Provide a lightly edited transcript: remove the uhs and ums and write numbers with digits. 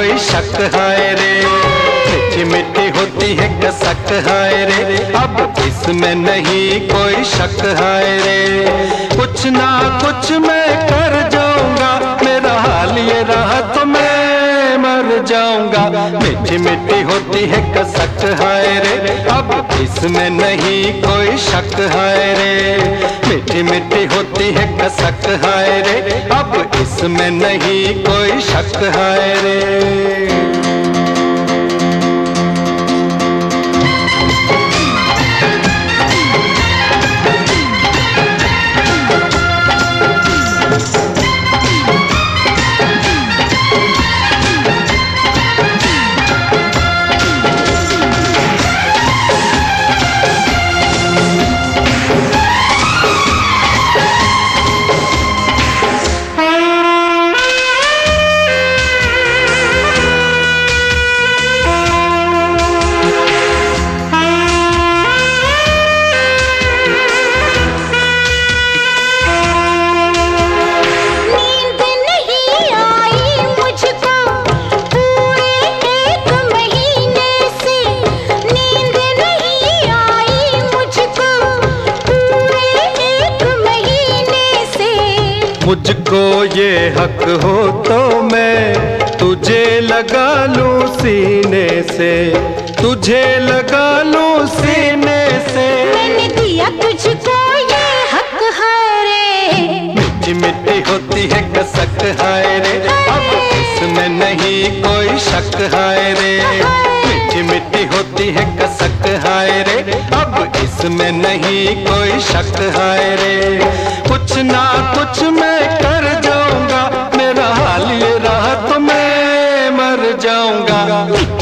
कोई शक हाय रे, मीठी मीठी होती है कसक हाय रे, अब इसमें नहीं कोई शक हाय रे। कुछ ना कुछ मैं कर जाऊंगा, मेरा हाल ये रहा तो मैं मर जाऊंगा। मीठी मीठी होती है कसक हाय रे, अब इसमें नहीं कोई शक हाय रे, मीठी मीठी होती है कसक हाय रे, अब इसमें नहीं कोई शक हाय रे। मुझको ये हक हो तो मैं तुझे लगा लूं सीने से, तुझे लगा लूं सीने से। मैंने दिया तुझको ये हक हाय रे, मीठी मीठी होती है कसक हाय रे, अब इसमें नहीं कोई शक हाय रे, मीठी मीठी होती है कसक हाय रे, अब इसमें नहीं कोई शक हाय रे। कुछ ना कुछ मैं कर जाऊंगा, मेरा हाल ये रहा तो मैं मर जाऊंगा।